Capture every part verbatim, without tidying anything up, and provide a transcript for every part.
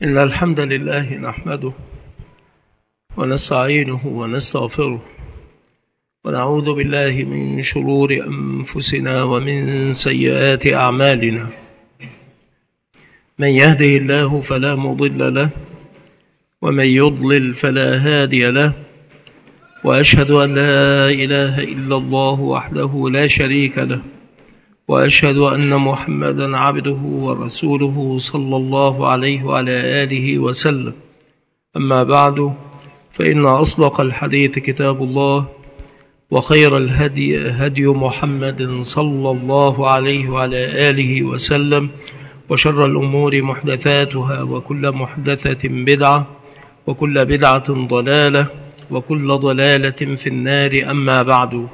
إن الحمد لله نحمده ونستعينه ونستغفره ونعوذ بالله من شرور أنفسنا ومن سيئات أعمالنا. من يهده الله فلا مضل له ومن يضلل فلا هادي له، وأشهد أن لا إله إلا الله وحده لا شريك له، وأشهد أن محمدا عبده ورسوله صلى الله عليه وعلى آله وسلم. أما بعد، فإن أصدق الحديث كتاب الله، وخير الهدي هدي محمد صلى الله عليه وعلى آله وسلم، وشر الأمور محدثاتها، وكل محدثة بدعة، وكل بدعة ضلالة، وكل ضلالة في النار. أما بعد،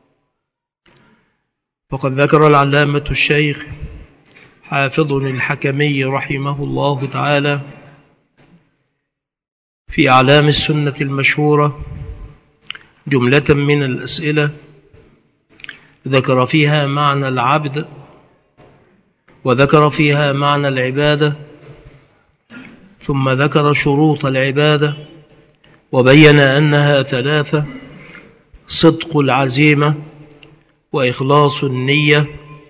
فقد ذكر العلامة الشيخ حافظ الحكمي رحمه الله تعالى في أعلام السنة المشهورة جملة من الأسئلة ذكر فيها معنى العبد، وذكر فيها معنى العبادة، ثم ذكر شروط العبادة وبين أنها ثلاثة: صدق العزيمة، وإخلاص النية،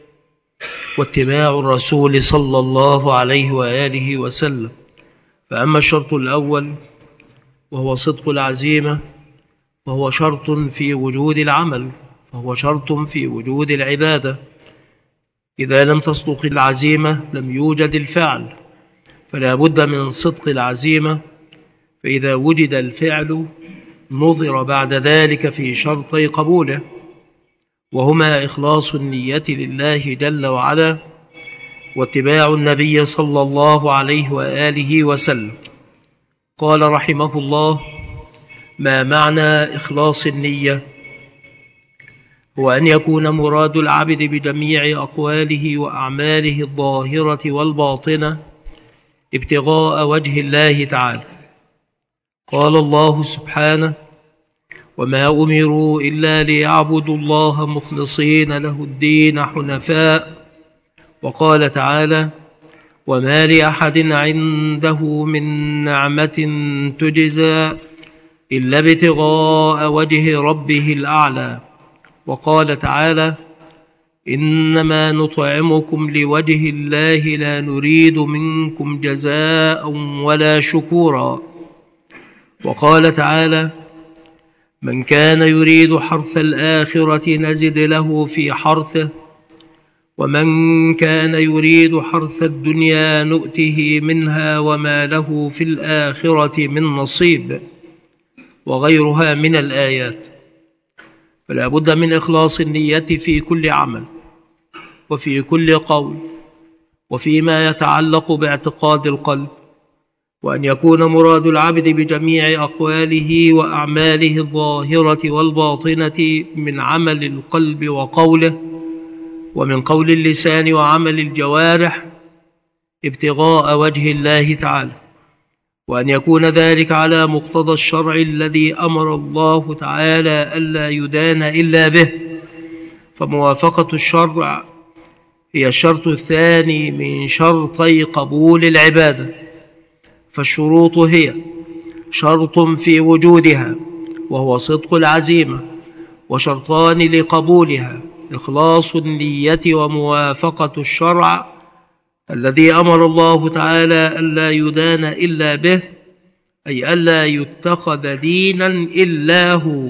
واتباع الرسول صلى الله عليه وآله وسلم. فأما الشرط الأول وهو صدق العزيمة، وهو شرط في وجود العمل، وهو شرط في وجود العبادة. إذا لم تصدق العزيمة لم يوجد الفعل، فلا بد من صدق العزيمة. فإذا وجد الفعل نظر بعد ذلك في شرطي قبوله، وهما إخلاص النية لله جل وعلا، واتباع النبي صلى الله عليه وآله وسلم. قال رحمه الله: ما معنى إخلاص النية؟ هو أن يكون مراد العبد بجميع أقواله وأعماله الظاهرة والباطنة ابتغاء وجه الله تعالى. قال الله سبحانه: وما أمروا إلا ليعبدوا الله مخلصين له الدين حنفاء. وقال تعالى: وما لأحد عنده من نعمة تجزى إلا ابتغاء وجه ربه الأعلى. وقال تعالى: إنما نطعمكم لوجه الله لا نريد منكم جزاء ولا شكورا. وقال تعالى: من كان يريد حرث الآخرة نزد له في حرثه، ومن كان يريد حرث الدنيا نؤته منها وما له في الآخرة من نصيب، وغيرها من الآيات. فلا بد من إخلاص النية في كل عمل، وفي كل قول، وفيما يتعلق باعتقاد القلب، وأن يكون مراد العبد بجميع أقواله وأعماله الظاهرة والباطنة من عمل القلب وقوله، ومن قول اللسان وعمل الجوارح ابتغاء وجه الله تعالى، وأن يكون ذلك على مقتضى الشرع الذي أمر الله تعالى ألا يدان إلا به. فموافقة الشرع هي الشرط الثاني من شرطي قبول العبادة. فالشروط هي شرط في وجودها وهو صدق العزيمة، وشرطان لقبولها: إخلاص النية وموافقة الشرع الذي أمر الله تعالى ألا يدان إلا به، أي ألا يتخذ دينا إلا هو.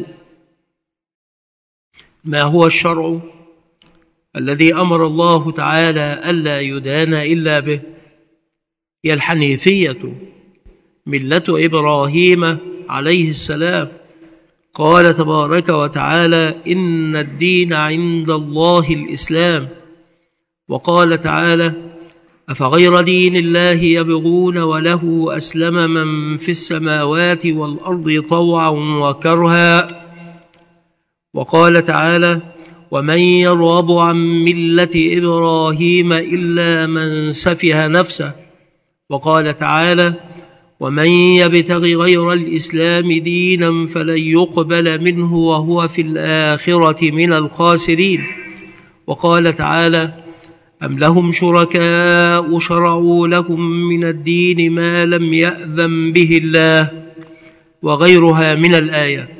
ما هو الشرع الذي أمر الله تعالى ألا يدان إلا به؟ هي الحنيفية، ملة إبراهيم عليه السلام. قال تبارك وتعالى: إن الدين عند الله الإسلام. وقال تعالى: أفغير دين الله يبغون وله أسلم من في السماوات والأرض طوعا وكرها. وقال تعالى: ومن يرغب عن ملة إبراهيم إلا من سفه نفسه. وقال تعالى: ومن يبتغ غير الإسلام دينا فلن يقبل منه وهو في الآخرة من الخاسرين. وقال تعالى: أم لهم شركاء شرعوا لهم من الدين ما لم يأذن به الله وغيرها من الآيات.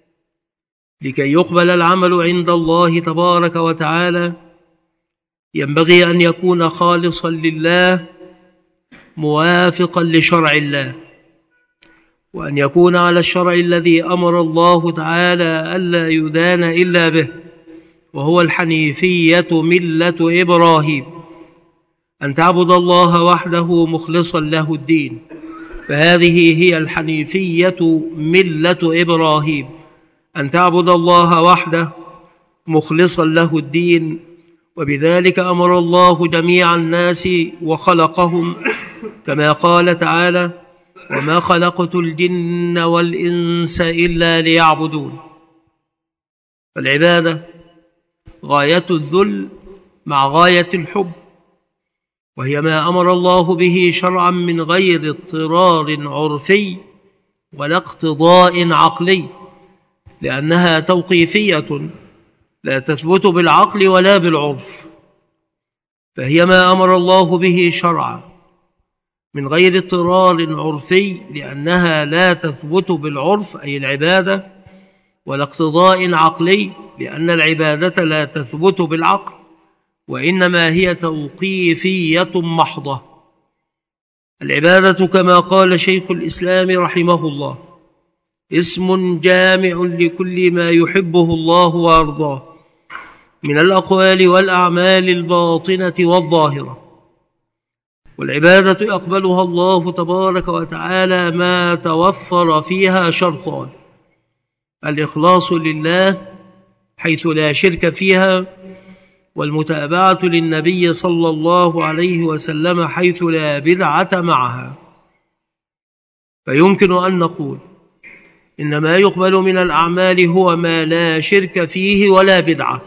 لكي يقبل العمل عند الله تبارك وتعالى ينبغي أن يكون خالصا لله موافقا لشرع الله، وأن يكون على الشرع الذي أمر الله تعالى ألا يدان إلا به، وهو الحنيفية ملة إبراهيم، أن تعبد الله وحده مخلصا له الدين، فهذه هي الحنيفية ملة إبراهيم، أن تعبد الله وحده مخلصا له الدين. وبذلك أمر الله جميع الناس وخلقهم، كما قال تعالى: وما خلقت الجن والإنس إلا ليعبدون. فالعبادة غاية الذل مع غاية الحب، وهي ما أمر الله به شرعا من غير اضطرار عرفي ولا اقتضاء عقلي، لأنها توقيفية لا تثبت بالعقل ولا بالعرف، فهي ما أمر الله به شرعا من غير اضطرار عرفي، لأنها لا تثبت بالعرف أي العبادة، ولا اقتضاء عقلي، لأن العبادة لا تثبت بالعقل، وإنما هي توقيفية محضة. العبادة كما قال شيخ الإسلام رحمه الله اسم جامع لكل ما يحبه الله وأرضاه من الأقوال والأعمال الباطنة والظاهرة. والعبادة يقبلها الله تبارك وتعالى ما توفر فيها شرطان: الإخلاص لله حيث لا شرك فيها، والمتابعة للنبي صلى الله عليه وسلم حيث لا بدعة معها. فيمكن أن نقول إن ما يقبل من الأعمال هو ما لا شرك فيه ولا بدعة،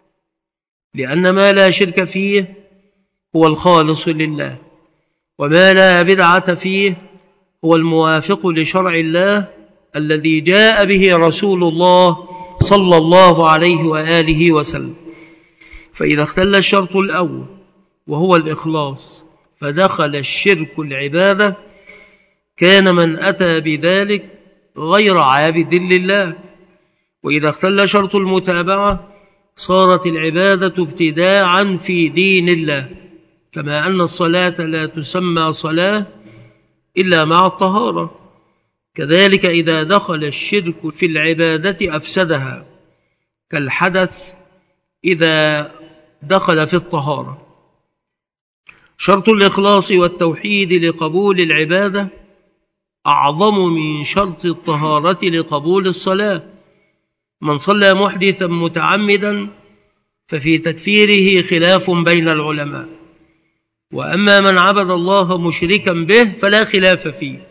لأن ما لا شرك فيه هو الخالص لله، وما لا بدعة فيه هو الموافق لشرع الله الذي جاء به رسول الله صلى الله عليه وآله وسلم. فإذا اختل الشرط الأول وهو الإخلاص فدخل الشرك العبادة، كان من أتى بذلك غير عابد لله. وإذا اختل شرط المتابعة صارت العبادة ابتداعا في دين الله، كما أن الصلاة لا تسمى صلاة إلا مع الطهارة، كذلك إذا دخل الشرك في العبادة أفسدها، كالحدث إذا دخل في الطهارة. شرط الإخلاص والتوحيد لقبول العبادة أعظم من شرط الطهارة لقبول الصلاة. من صلى محدثا متعمدا ففي تكفيره خلاف بين العلماء، وأما من عبد الله مشركا به فلا خلاف فيه.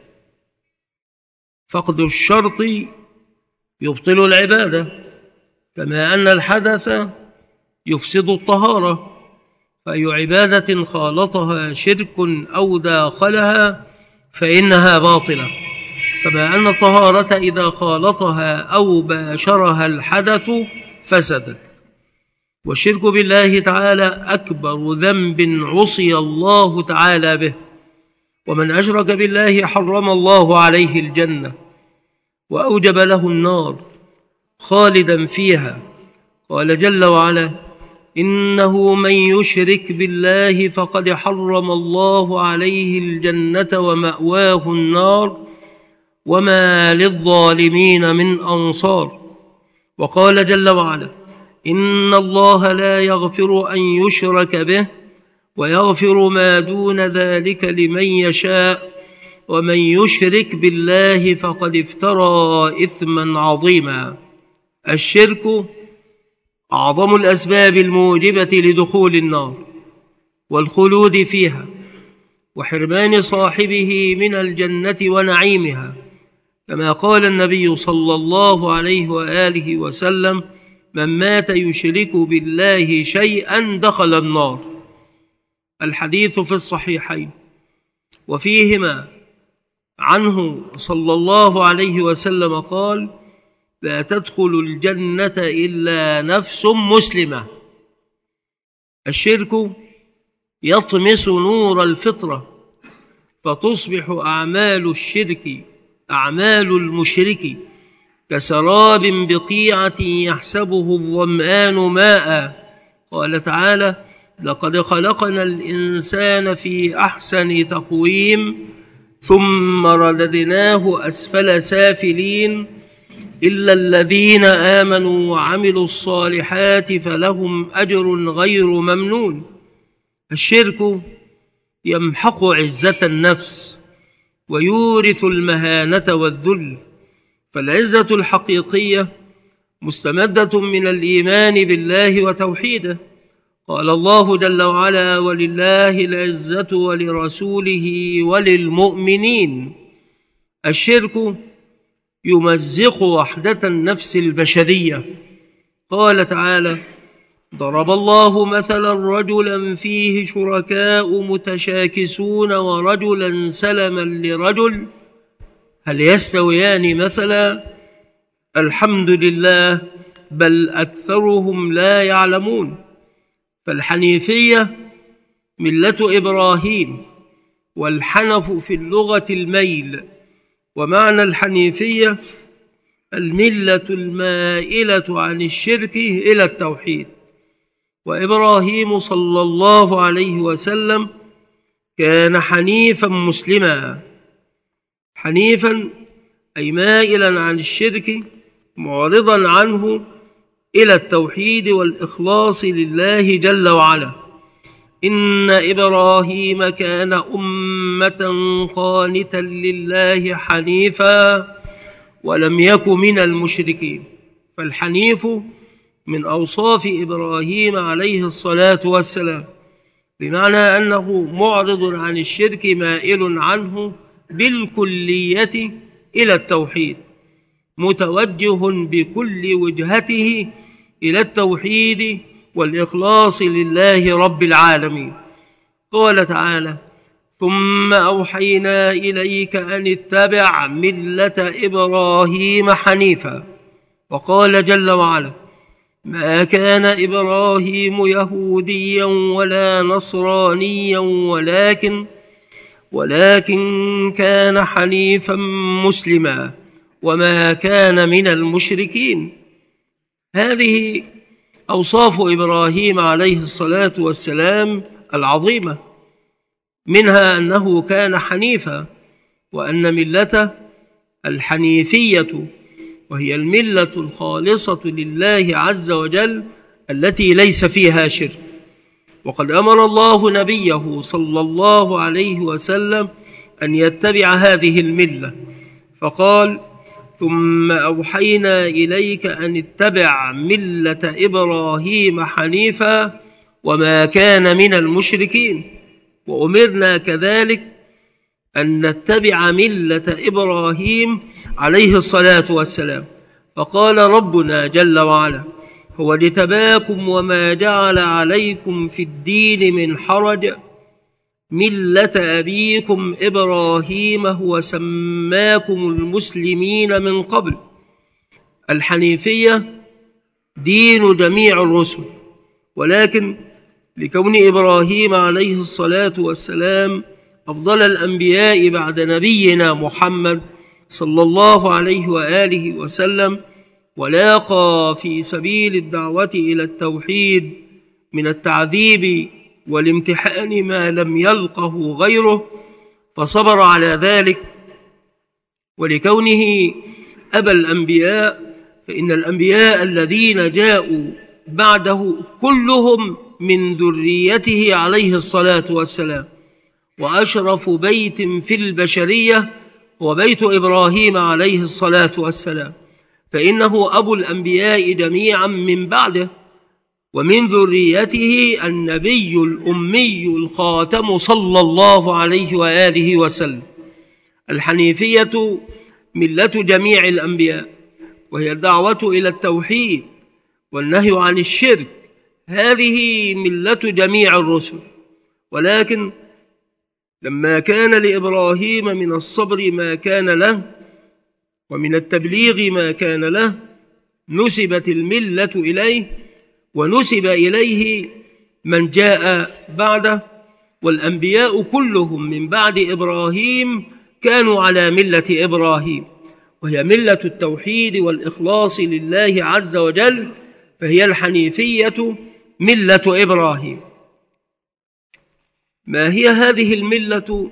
فقد الشرط يبطل العبادة، كما أن الحدث يفسد الطهارة، فأي عبادة خالطها شرك أو داخلها فإنها باطلة، كما أن الطهارة إذا خالطها أو باشرها الحدث فسدت. والشرك بالله تعالى أكبر ذنب عصي الله تعالى به، ومن أشرك بالله حرم الله عليه الجنة وأوجب له النار خالدا فيها. قال جل وعلا: إنه من يشرك بالله فقد حرم الله عليه الجنة ومأواه النار وما للظالمين من أنصار. وقال جل وعلا: إن الله لا يغفر أن يشرك به ويغفر ما دون ذلك لمن يشاء ومن يشرك بالله فقد افترى إثما عظيما. الشرك أعظم الأسباب الموجبة لدخول النار والخلود فيها وحرمان صاحبه من الجنة ونعيمها، كما قال النبي صلى الله عليه وآله وسلم: من مات يشرك بالله شيئا دخل النار. الحديث في الصحيحين وفيهما عنه صلى الله عليه وسلم قال: لا تدخل الجنة إلا نفس مسلمة. الشرك يطمس نور الفطرة، فتصبح أعمال الشرك أعمال المشرك كسراب بقيعة يحسبه الظمآن ماء. قال تعالى: لقد خلقنا الإنسان في أحسن تقويم ثم رددناه أسفل سافلين إلا الذين آمنوا وعملوا الصالحات فلهم أجر غير ممنون. الشرك يمحق عزة النفس ويورث المهانة والذل، فالعزة الحقيقية مستمدة من الإيمان بالله وتوحيده. قال الله جل وعلا: ولله العزة ولرسوله وللمؤمنين. الشرك يمزق وحدة النفس البشرية. قال تعالى: ضرب الله مثلا رجلا فيه شركاء متشاكسون ورجلا سلما لرجل هل يستويان مثلا الحمد لله بل أكثرهم لا يعلمون. فالحنيفية ملة إبراهيم، والحنف في اللغة الميل، ومعنى الحنيفية الملة المائلة عن الشرك إلى التوحيد. وإبراهيم صلى الله عليه وسلم كان حنيفا مسلما. حنيفا أي مائلا عن الشرك معرضا عنه إلى التوحيد والإخلاص لله جل وعلا. إن إبراهيم كان أمة قانتا لله حنيفا ولم يك من المشركين. فالحنيف من أوصاف إبراهيم عليه الصلاة والسلام، بمعنى أنه معرض عن الشرك مائل عنه بالكلية إلى التوحيد، متوجه بكل وجهته إلى التوحيد والإخلاص لله رب العالمين. قال تعالى: ثم أوحينا إليك أن اتبع ملة إبراهيم حنيفا. وقال جل وعلا: ما كان إبراهيم يهوديا ولا نصرانيا ولكن ولكن كان حنيفا مسلما وما كان من المشركين. هذه أوصاف إبراهيم عليه الصلاة والسلام العظيمة، منها أنه كان حنيفا، وأن ملته الحنيفية وهي الملة الخالصة لله عز وجل التي ليس فيها شرك. وقد أمر الله نبيه صلى الله عليه وسلم أن يتبع هذه الملة، فقال: ثم أوحينا إليك أن اتبع ملة إبراهيم حنيفا وما كان من المشركين. وأمرنا كذلك أن نتبع ملة إبراهيم عليه الصلاة والسلام. فقال ربنا جل وعلا: هو اجتباكم وما جعل عليكم في الدين من حرج ملة أبيكم إبراهيم هو سماكم المسلمين من قبل. الحنيفية دين جميع الرسل، ولكن لكون إبراهيم عليه الصلاة والسلام أفضل الأنبياء بعد نبينا محمد صلى الله عليه وآله وسلم، ولاقى في سبيل الدعوة إلى التوحيد من التعذيب والامتحان ما لم يلقه غيره، فصبر على ذلك. ولكونه أبا الأنبياء، فإن الأنبياء الذين جاءوا بعده كلهم من ذريته عليه الصلاة والسلام، وأشرف بيت في البشرية وبيت إبراهيم عليه الصلاة والسلام، فإنه أبو الأنبياء جميعا من بعده، ومن ذريته النبي الأمي الخاتم صلى الله عليه وآله وسلم. الحنيفية ملة جميع الأنبياء، وهي الدعوة إلى التوحيد والنهي عن الشرك. هذه ملة جميع الرسل، ولكن لما كان لإبراهيم من الصبر ما كان له ومن التبليغ ما كان له، نسبت الملة إليه ونسب إليه من جاء بعده، والأنبياء كلهم من بعد إبراهيم كانوا على ملة إبراهيم، وهي ملة التوحيد والإخلاص لله عز وجل، فهي الحنيفية ملة إبراهيم. ما هي هذه الملة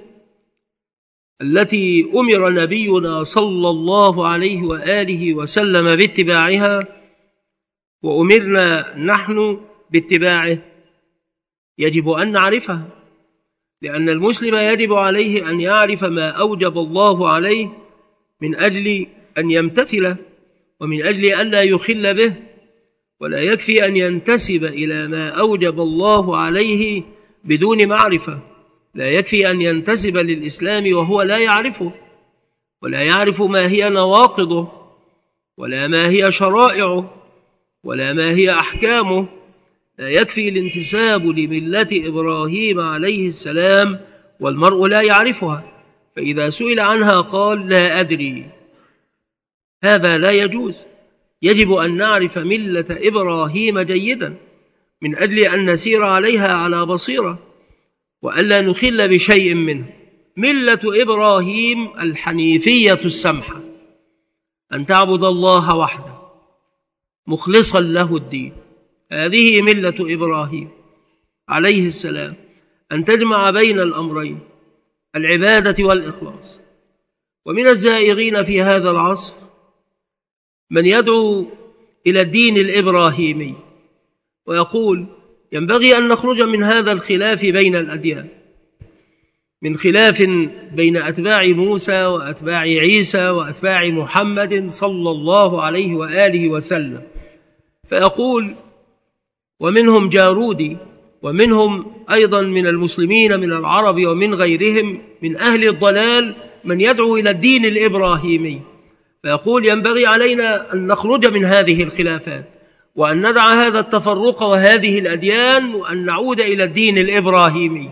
التي أمر نبينا صلى الله عليه وآله وسلم باتباعها وأمرنا نحن باتباعه؟ يجب أن نعرفها، لأن المسلم يجب عليه أن يعرف ما أوجب الله عليه من أجل أن يمتثله ومن أجل أن لا يخل به. ولا يكفي أن ينتسب إلى ما أوجب الله عليه بدون معرفة، لا يكفي أن ينتسب للإسلام وهو لا يعرفه، ولا يعرف ما هي نواقضه، ولا ما هي شرائعه، ولا ما هي أحكامه. لا يكفي الانتساب لملة إبراهيم عليه السلام والمرء لا يعرفها، فإذا سئل عنها قال لا أدري. هذا لا يجوز. يجب أن نعرف ملة إبراهيم جيدا من أجل أن نسير عليها على بصيرة وألا نخل بشيء منه. ملة إبراهيم الحنيفية السمحة، أن تعبد الله وحده مخلصا له الدين، هذه ملة إبراهيم عليه السلام، أن تجمع بين الأمرين العبادة والإخلاص. ومن الزائغين في هذا العصر من يدعو إلى الدين الإبراهيمي ويقول ينبغي أن نخرج من هذا الخلاف بين الأديان، من خلاف بين أتباع موسى وأتباع عيسى وأتباع محمد صلى الله عليه وآله وسلم، فيقول ومنهم جارودي، ومنهم أيضا من المسلمين من العرب ومن غيرهم من أهل الضلال من يدعو إلى الدين الإبراهيمي، فيقول ينبغي علينا أن نخرج من هذه الخلافات وأن ندع هذا التفرق وهذه الأديان وأن نعود إلى الدين الإبراهيمي.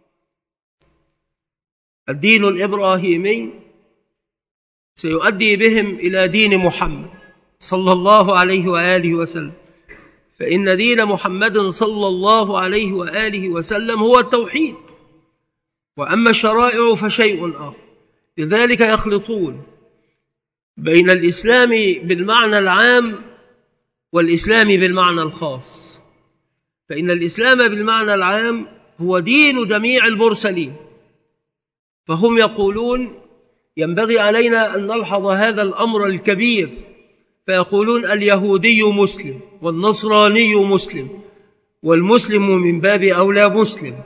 الدين الإبراهيمي سيؤدي بهم إلى دين محمد صلى الله عليه وآله وسلم، فإن دين محمد صلى الله عليه وآله وسلم هو التوحيد، وأما الشرائع فشيء آخر. لذلك يخلطون بين الإسلام بالمعنى العام والإسلام بالمعنى الخاص، فإن الإسلام بالمعنى العام هو دين جميع المرسلين، فهم يقولون ينبغي علينا أن نلحظ هذا الأمر الكبير، فيقولون اليهودي مسلم والنصراني مسلم والمسلم من باب أولى مسلم،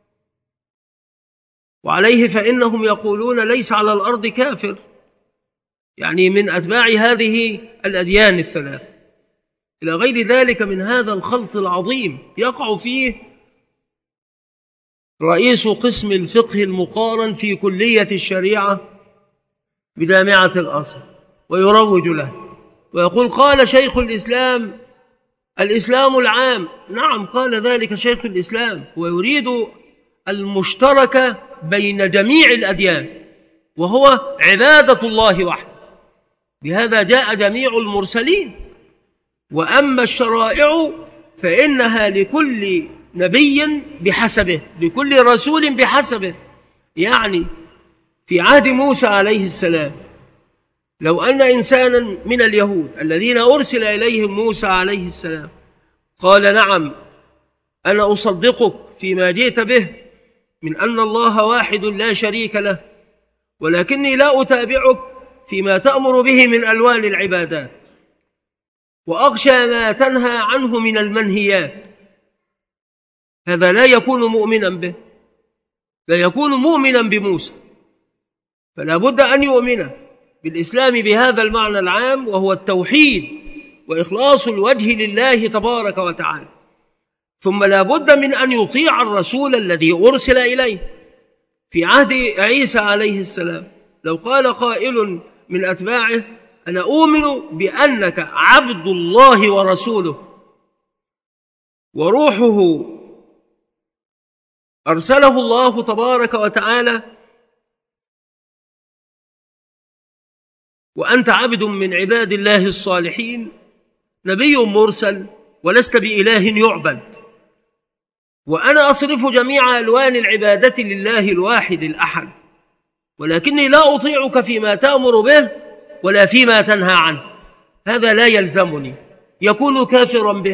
وعليه فإنهم يقولون ليس على الأرض كافر، يعني من أتباع هذه الأديان الثلاث، إلى غير ذلك من هذا الخلط العظيم يقع فيه رئيس قسم الفقه المقارن في كلية الشريعة بجامعة الأزهر ويروج له ويقول قال شيخ الإسلام الإسلام العام. نعم قال ذلك شيخ الإسلام، ويريد المشترك بين جميع الأديان وهو عبادة الله وحده، بهذا جاء جميع المرسلين. وأما الشرائع فإنها لكل نبي بحسبه، لكل رسول بحسبه. يعني في عهد موسى عليه السلام لو أن إنسانا من اليهود الذين أرسل إليهم موسى عليه السلام قال نعم أنا أصدقك فيما جئت به من أن الله واحد لا شريك له، ولكني لا أتابعك فيما تأمر به من ألوان العبادات، وأخشى ما تنهى عنه من المنهيات، هذا لا يكون مؤمنا به، لا يكون مؤمنا بموسى. فلا بد أن يؤمن بالإسلام بهذا المعنى العام وهو التوحيد وإخلاص الوجه لله تبارك وتعالى، ثم لا بد من أن يطيع الرسول الذي أرسل إليه. في عهد عيسى عليه السلام لو قال قائل من أتباعه أنا أؤمن بأنك عبد الله ورسوله وروحه أرسله الله تبارك وتعالى وأنت عبد من عباد الله الصالحين، نبي مرسل ولست بإله يعبد، وأنا أصرف جميع ألوان العبادة لله الواحد الأحد، ولكني لا أطيعك فيما تأمر به ولا فيما تنهى عنه، هذا لا يلزمني، يكون كافرا به.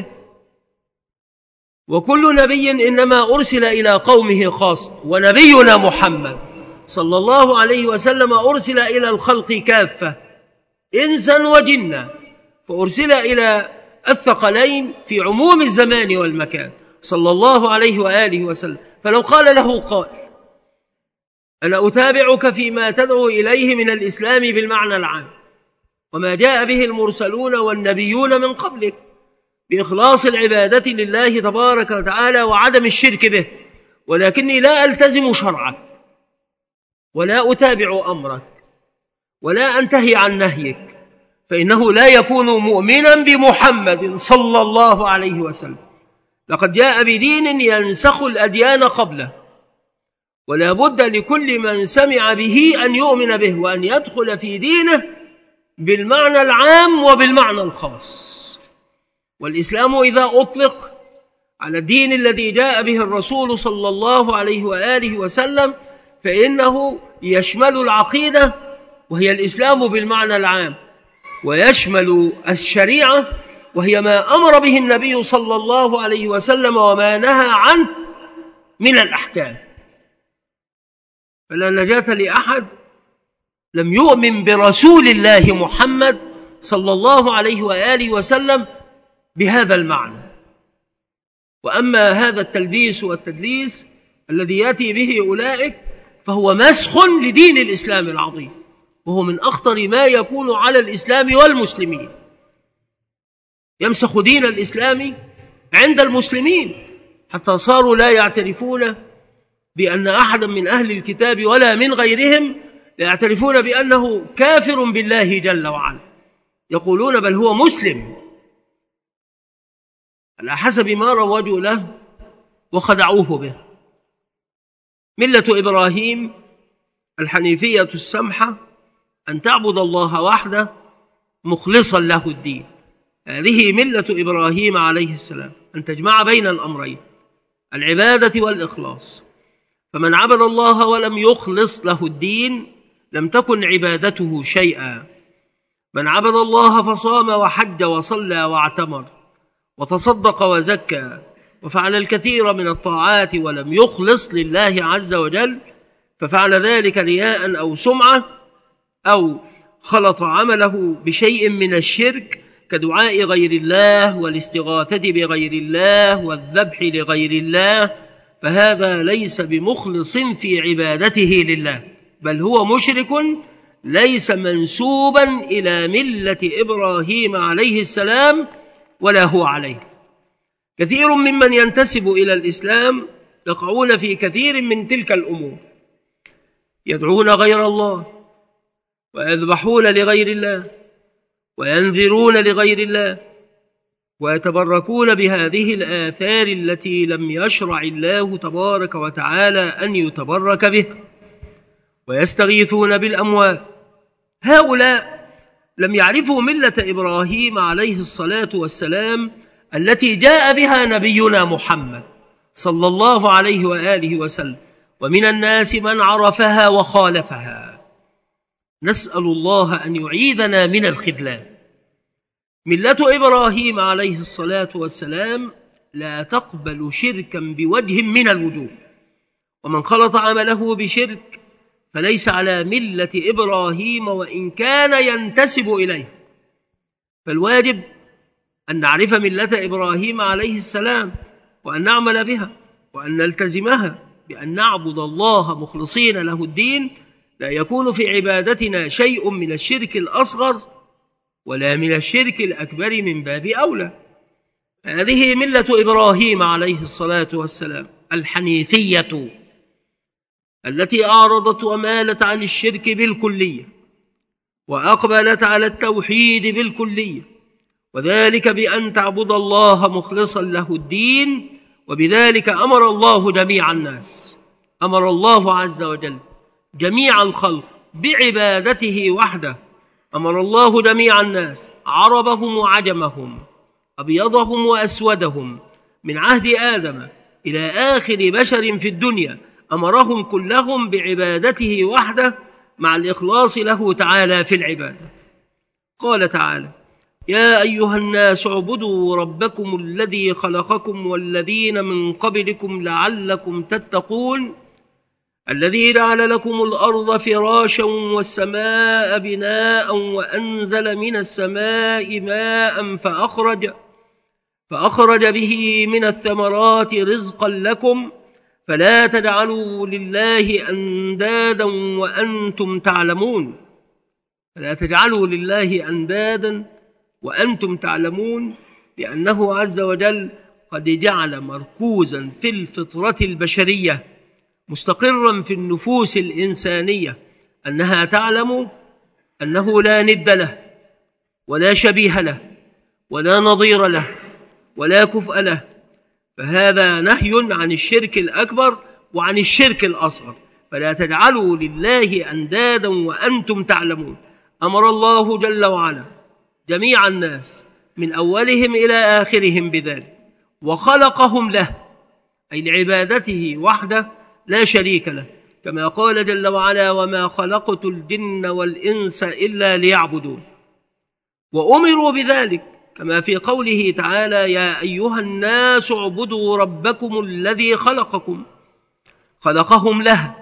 وكل نبي إنما أرسل إلى قومه خاصة، ونبينا محمد صلى الله عليه وسلم أرسل إلى الخلق كافة إنسا وجنا، فأرسل إلى الثقلين في عموم الزمان والمكان صلى الله عليه وآله وسلم. فلو قال له قائل أنا أتابعك فيما تدعو إليه من الإسلام بالمعنى العام وما جاء به المرسلون والنبيون من قبلك بإخلاص العبادة لله تبارك وتعالى وعدم الشرك به، ولكني لا ألتزم شرعك ولا أتابع أمرك ولا أنتهي عن نهيك، فإنه لا يكون مؤمنا بمحمد صلى الله عليه وسلم. لقد جاء بدين ينسخ الأديان قبله، ولا بد لكل من سمع به أن يؤمن به وأن يدخل في دينه بالمعنى العام وبالمعنى الخاص. والإسلام إذا أطلق على الدين الذي جاء به الرسول صلى الله عليه وآله وسلم فإنه يشمل العقيدة وهي الإسلام بالمعنى العام، ويشمل الشريعة وهي ما أمر به النبي صلى الله عليه وسلم وما نهى عنه من الأحكام. فلا نجاة لأحد لم يؤمن برسول الله محمد صلى الله عليه وآله وسلم بهذا المعنى. وأما هذا التلبيس والتدليس الذي يأتي به أولئك فهو مسخ لدين الإسلام العظيم، وهو من أخطر ما يكون على الإسلام والمسلمين. يمسخ دين الإسلام عند المسلمين حتى صاروا لا يعترفون بأن أحدا من أهل الكتاب ولا من غيرهم يعترفون بأنه كافر بالله جل وعلا، يقولون بل هو مسلم على حسب ما روجوا له وخدعوه به. ملة إبراهيم الحنيفية السمحة أن تعبد الله وحده مخلصا له الدين، هذه ملة إبراهيم عليه السلام، أن تجمع بين الأمرين العبادة والإخلاص. فمن عبد الله ولم يخلص له الدين لم تكن عبادته شيئا. من عبد الله فصام وحج وصلى واعتمر وتصدق وزكى وفعل الكثير من الطاعات ولم يخلص لله عز وجل، ففعل ذلك رياء أو سمعة أو خلط عمله بشيء من الشرك كدعاء غير الله والاستغاثة بغير الله والذبح لغير الله، فهذا ليس بمخلص في عبادته لله، بل هو مشرك ليس منسوبا إلى ملة إبراهيم عليه السلام ولا هو عليه. كثير ممن ينتسب إلى الإسلام يقعون في كثير من تلك الأمور، يدعون غير الله ويذبحون لغير الله وينذرون لغير الله ويتبركون بهذه الآثار التي لم يشرع الله تبارك وتعالى أن يتبرك به، ويستغيثون بالأموات. هؤلاء لم يعرفوا ملة إبراهيم عليه الصلاة والسلام التي جاء بها نبينا محمد صلى الله عليه وآله وسلم، ومن الناس من عرفها وخالفها. نسأل الله أن يعيذنا من الخذلان. ملة إبراهيم عليه الصلاة والسلام لا تقبل شركا بوجه من الوجوه، ومن خلط عمله بشرك فليس على ملة إبراهيم وإن كان ينتسب إليه. فالواجب أن نعرف ملة إبراهيم عليه السلام وأن نعمل بها وأن نلتزمها بأن نعبد الله مخلصين له الدين، لا يكون في عبادتنا شيء من الشرك الأصغر ولا من الشرك الأكبر من باب أولى. هذه ملة إبراهيم عليه الصلاة والسلام الحنيفية التي أعرضت ومالت عن الشرك بالكلية وأقبلت على التوحيد بالكلية، وذلك بأن تعبد الله مخلصا له الدين. وبذلك أمر الله جميع الناس، أمر الله عز وجل جميع الخلق بعبادته وحده. أمر الله جميع الناس عربهم وعجمهم أبيضهم وأسودهم من عهد آدم إلى آخر بشر في الدنيا أمرهم كلهم بعبادته وحده مع الإخلاص له تعالى في العبادة. قال تعالى: يا أيها الناس اعبدوا ربكم الذي خلقكم والذين من قبلكم لعلكم تتقون الذي جعل لكم الأرض فراشا والسماء بناء وأنزل من السماء ماء فأخرج فأخرج به من الثمرات رزقا لكم فلا تجعلوا لله أندادا وأنتم تعلمون فلا تجعلوا لله أندادا وأنتم تعلمون لأنه عز وجل قد جعل مركوزا في الفطرة البشرية مستقرا في النفوس الإنسانية أنها تعلم أنه لا ند له ولا شبيه له ولا نظير له ولا كفء له، فهذا نهي عن الشرك الأكبر وعن الشرك الأصغر. فلا تجعلوا لله أندادا وأنتم تعلمون. أمر الله جل وعلا جميع الناس من أولهم إلى آخرهم بذلك، وخلقهم له أي لعبادته وحده لا شريك له، كما قال جل وعلا: وما خلقت الجن والإنس إلا ليعبدون. وأمروا بذلك كما في قوله تعالى: يا أيها الناس اعبدوا ربكم الذي خلقكم. خلقهم لها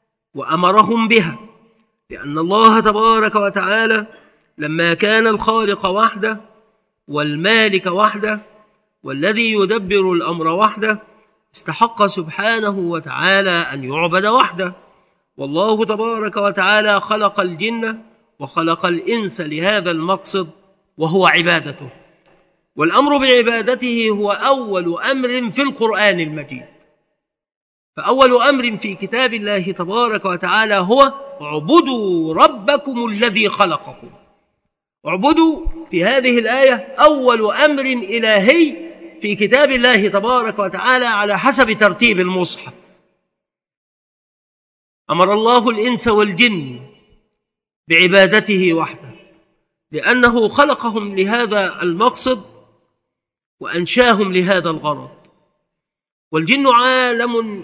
وأمرهم بها، لأن الله تبارك وتعالى لما كان الخالق وحده والمالك وحده والذي يدبر الأمر وحده استحق سبحانه وتعالى أن يعبد وحده. والله تبارك وتعالى خلق الجن وخلق الإنس لهذا المقصد وهو عبادته، والأمر بعبادته هو أول أمر في القرآن المجيد. فأول أمر في كتاب الله تبارك وتعالى هو: اعبدوا ربكم الذي خلقكم. اعبدوا في هذه الآية أول أمر إلهي في كتاب الله تبارك وتعالى على حسب ترتيب المصحف. أمر الله الإنس والجن بعبادته وحده لأنه خلقهم لهذا المقصد وأنشاهم لهذا الغرض. والجن عالم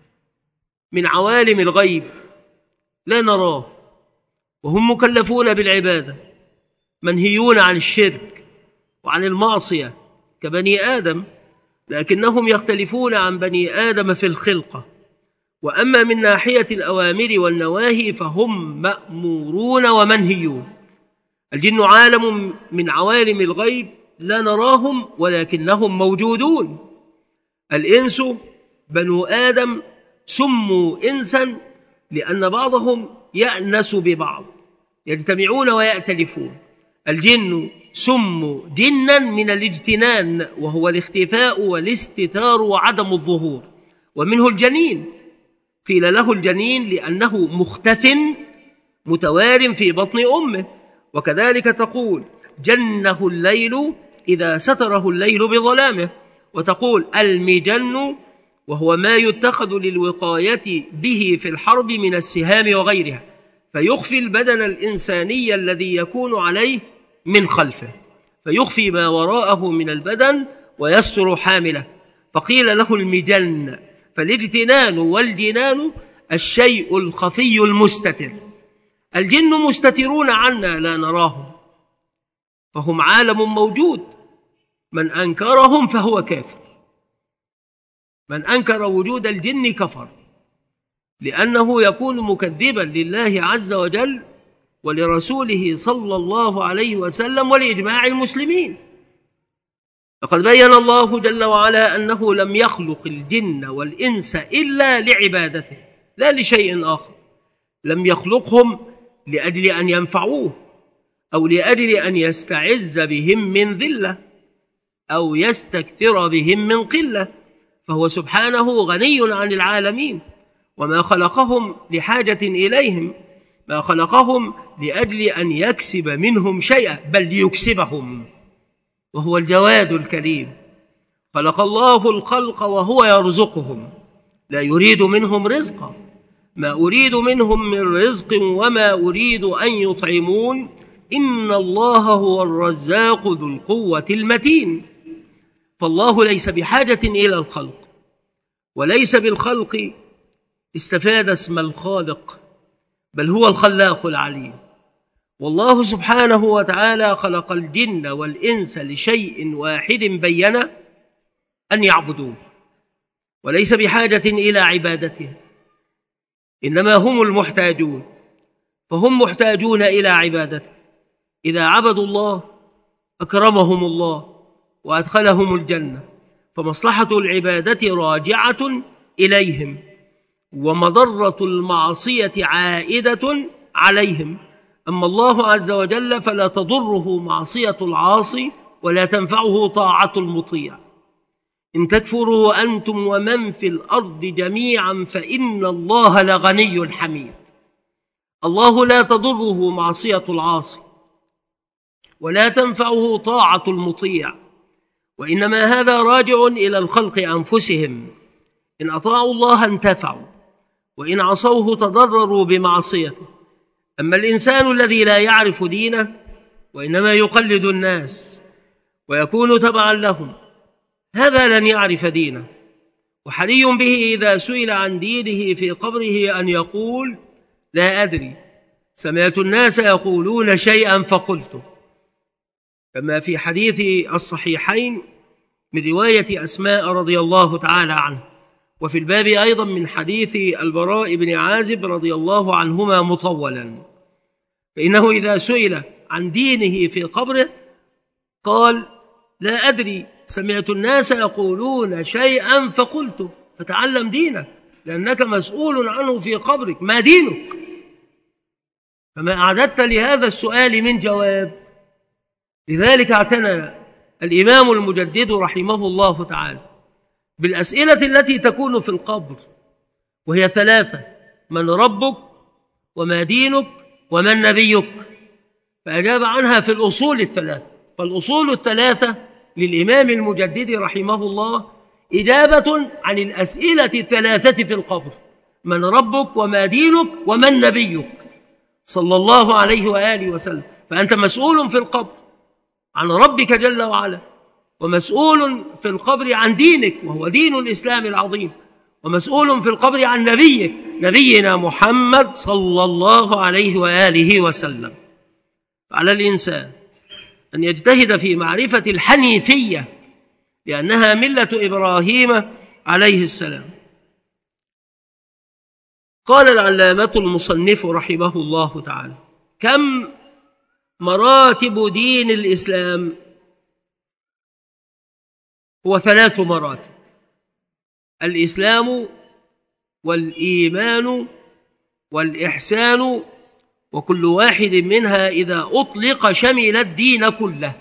من عوالم الغيب لا نراه، وهم مكلفون بالعبادة، منهيون عن الشرك وعن المعصية كبني آدم، لكنهم يختلفون عن بني آدم في الخلقة. وأما من ناحية الأوامر والنواهي فهم مأمورون ومنهيون. الجن عالم من عوالم الغيب لا نراهم ولكنهم موجودون. الإنس بنو آدم سموا إنسا لأن بعضهم يأنس ببعض، يجتمعون ويأتلفون. الجن سموا جنا من الاجتنان وهو الاختفاء والاستتار وعدم الظهور، ومنه الجنين. قيل له الجنين لأنه مختف متوار في بطن أمه. وكذلك تقول: جنه الليل إذا ستره الليل بظلامه. وتقول: المجن وهو ما يتخذ للوقاية به في الحرب من السهام وغيرها، فيخفي البدن الإنساني الذي يكون عليه من خلفه، فيخفي ما وراءه من البدن ويستر حامله، فقيل له المجن. فالاجتنان والجنان الشيء الخفي المستتر. الجن مستترون عنا لا نراهم، فهم عالم موجود. من أنكرهم فهو كافر. من أنكر وجود الجن كفر، لأنه يكون مكذبا لله عز وجل ولرسوله صلى الله عليه وسلم ولإجماع المسلمين. فقد بين الله جل وعلا أنه لم يخلق الجن والإنس إلا لعبادته لا لشيء آخر. لم يخلقهم لأجل أن ينفعوه أو لأجل أن يستعز بهم من ذلة أو يستكثر بهم من قلة، فهو سبحانه غني عن العالمين، وما خلقهم لحاجة إليهم، ما خلقهم لأجل أن يكسب منهم شيئا، بل ليكسبهم، وهو الجواد الكريم. خلق الله الخلق وهو يرزقهم، لا يريد منهم رزقا، ما أريد منهم من رزق وما أريد أن يطعمون، إن الله هو الرزاق ذو القوة المتين. فالله ليس بحاجة إلى الخلق، وليس بالخلق استفاد اسم الخالق، بل هو الخلاق العليم. والله سبحانه وتعالى خلق الجن والإنس لشيء واحد بين أن يعبدوه، وليس بحاجة إلى عبادته، إنما هم المحتاجون، فهم محتاجون إلى عبادته. إذا عبدوا الله أكرمهم الله وأدخلهم الجنة، فمصلحة العبادة راجعة إليهم، ومضرة المعصية عائدة عليهم. أما الله عز وجل فلا تضره معصية العاصي ولا تنفعه طاعة المطيع. إن تكفروا أنتم ومن في الأرض جميعا فإن الله لغني حميد. الله لا تضره معصية العاصي ولا تنفعه طاعة المطيع، وإنما هذا راجع إلى الخلق أنفسهم. إن أطاعوا الله انتفعوا، وإن عصوه تضرروا بمعصيته. أما الإنسان الذي لا يعرف دينه وإنما يقلد الناس ويكون تبعا لهم، هذا لن يعرف دينه، وحري به إذا سئل عن دينه في قبره أن يقول لا أدري، سمعت الناس يقولون شيئا فقلته، كما في حديث الصحيحين من رواية أسماء رضي الله تعالى عنه، وفي الباب أيضا من حديث البراء بن عازب رضي الله عنهما مطولا. فإنه إذا سئل عن دينه في قبره قال لا أدري، سمعت الناس يقولون شيئا فقلته. فتعلم دينك، لأنك مسؤول عنه في قبرك. ما دينك؟ فما أعددت لهذا السؤال من جواب؟ لذلك اعتنى الإمام المجدد رحمه الله تعالى بالأسئلة التي تكون في القبر، وهي ثلاثة: من ربك، وما دينك، ومن نبيك؟ فأجاب عنها في الأصول الثلاثة. فالأصول الثلاثة للإمام المجدد رحمه الله إجابة عن الأسئلة الثلاثة في القبر: من ربك، وما دينك، ومن نبيك، صلى الله عليه وآله وسلم. فأنت مسؤول في القبر عن ربك جل وعلا، ومسؤول في القبر عن دينك وهو دين الإسلام العظيم، ومسؤول في القبر عن نبيك نبينا محمد صلى الله عليه وآله وسلم. على الإنسان أن يجتهد في معرفة الحنيفية، لأنها ملة إبراهيم عليه السلام. قال العلامة المصنف رحمه الله تعالى: كم مراتب دين الإسلام؟ هو ثلاث مراتب: الإسلام والإيمان والإحسان، وكل واحد منها إذا أطلق شمل الدين كله.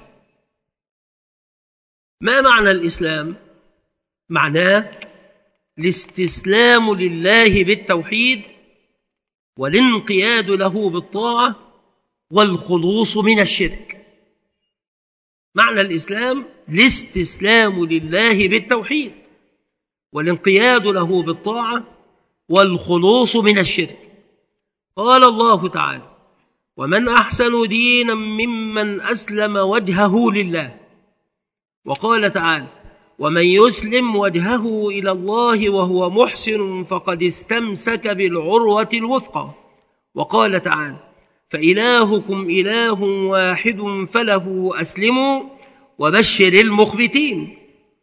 ما معنى الإسلام؟ معناه الاستسلام لله بالتوحيد، والانقياد له بالطاعة، والخلوص من الشرك. معنى الإسلام الاستسلام لله بالتوحيد، والانقياد له بالطاعة، والخلوص من الشرك. قال الله تعالى: ومن أحسن دينا ممن أسلم وجهه لله. وقال تعالى: ومن يسلم وجهه إلى الله وهو محسن فقد استمسك بالعروة الوثقى. وقال تعالى: فإلهكم إله واحد فله أسلموا وبشر المخبتين.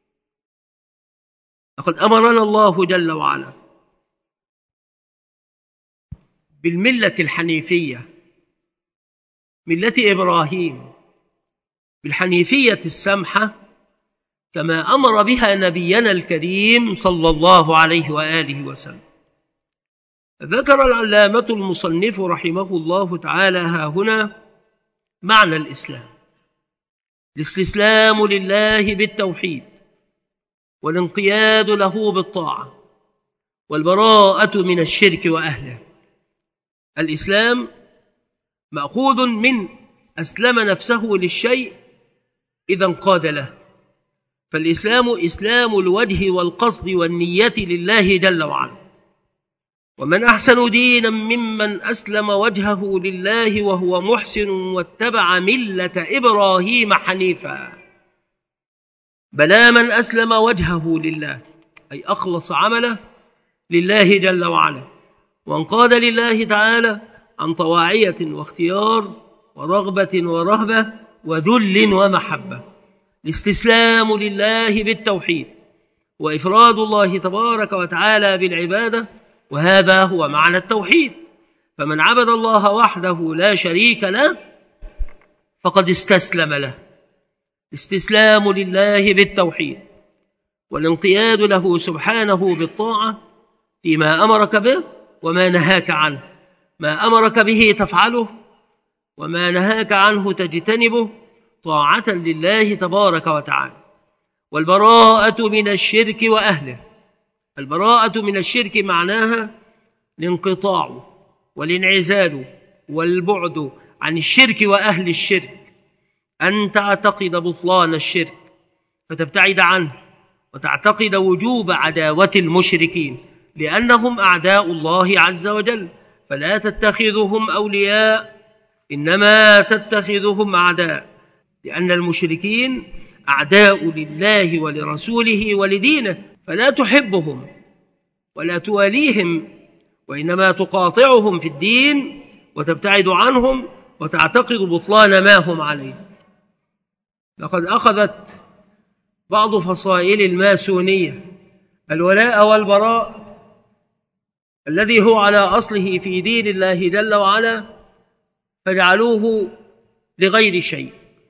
لقد أمرنا الله جل وعلا بالملة الحنيفية، ملة إبراهيم، بالحنيفية السمحة، كما أمر بها نبينا الكريم صلى الله عليه وآله وسلم. ذكر العلامة المصنف رحمه الله تعالى ها هنا معنى الإسلام: الاستسلام لله بالتوحيد، والانقياد له بالطاعة، والبراءة من الشرك وأهله. الإسلام مأخوذ من أسلم نفسه للشيء إذا انقاد له، فالإسلام إسلام الوجه والقصد والنية لله جل وعلا. ومن أحسن دينا ممن أسلم وجهه لله وهو محسن واتبع ملة إبراهيم حنيفا. بلى من أسلم وجهه لله أي أخلص عمله لله جل وعلا، وانقاد لله تعالى عن طواعية واختيار ورغبة ورهبة وذل ومحبة. الاستسلام لله بالتوحيد وإفراد الله تبارك وتعالى بالعبادة، وهذا هو معنى التوحيد. فمن عبد الله وحده لا شريك له فقد استسلم له. استسلام لله بالتوحيد والانقياد له سبحانه بالطاعة فيما أمرك به وما نهاك عنه، ما أمرك به تفعله وما نهاك عنه تجتنبه طاعة لله تبارك وتعالى. والبراءة من الشرك وأهله. البراءة من الشرك معناها الانقطاع والانعزال والبعد عن الشرك وأهل الشرك، أن تعتقد بطلان الشرك فتبتعد عنه، وتعتقد وجوب عداوة المشركين لأنهم أعداء الله عز وجل، فلا تتخذهم أولياء إنما تتخذهم أعداء، لأن المشركين أعداء لله ولرسوله ولدينه، فلا تحبهم ولا تواليهم، وإنما تقاطعهم في الدين وتبتعد عنهم وتعتقد بطلان ما هم عليه. لقد أخذت بعض فصائل الماسونية الولاء والبراء الذي هو على أصله في دين الله جل وعلا فجعلوه لغير شيء،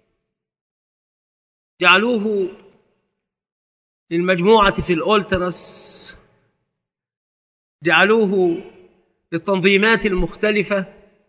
جعلوه للمجموعة في الأولتراس، جعلوه للتنظيمات المختلفة،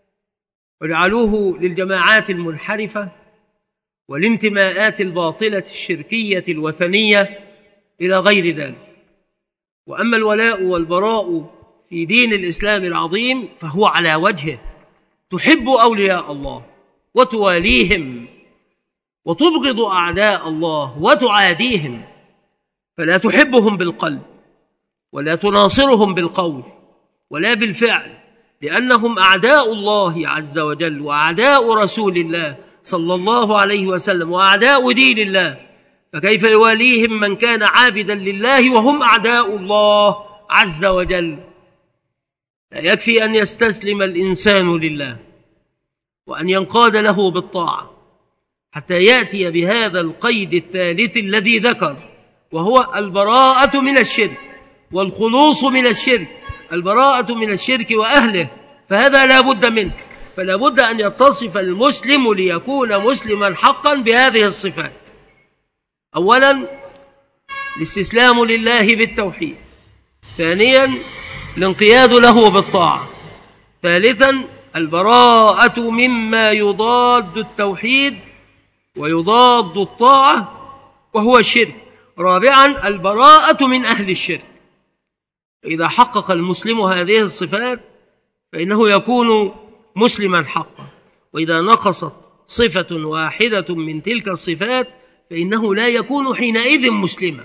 وجعلوه للجماعات المنحرفة والانتماءات الباطلة الشركية الوثنية إلى غير ذلك. وأما الولاء والبراء في دين الإسلام العظيم فهو على وجهه، تحب أولياء الله وتواليهم وتبغض أعداء الله وتعاديهم، فلا تحبهم بالقلب ولا تناصرهم بالقول ولا بالفعل، لأنهم أعداء الله عز وجل وأعداء رسول الله صلى الله عليه وسلم وأعداء دين الله، فكيف يواليهم من كان عابدا لله وهم أعداء الله عز وجل؟ لا يكفي أن يستسلم الإنسان لله وأن ينقاد له بالطاعة حتى يأتي بهذا القيد الثالث الذي ذكر، وهو البراءة من الشرك والخلوص من الشرك. البراءة من الشرك وأهله، فهذا لا بد منه، فلا بد أن يتصف المسلم ليكون مسلما حقا بهذه الصفات. أولا الاستسلام لله بالتوحيد، ثانيا الانقياد له بالطاعة، ثالثا البراءة مما يضاد التوحيد ويضاد الطاعة وهو الشرك، رابعا البراءة من أهل الشرك. إذا حقق المسلم هذه الصفات فإنه يكون مسلما حقا، وإذا نقصت صفة واحدة من تلك الصفات فإنه لا يكون حينئذ مسلما.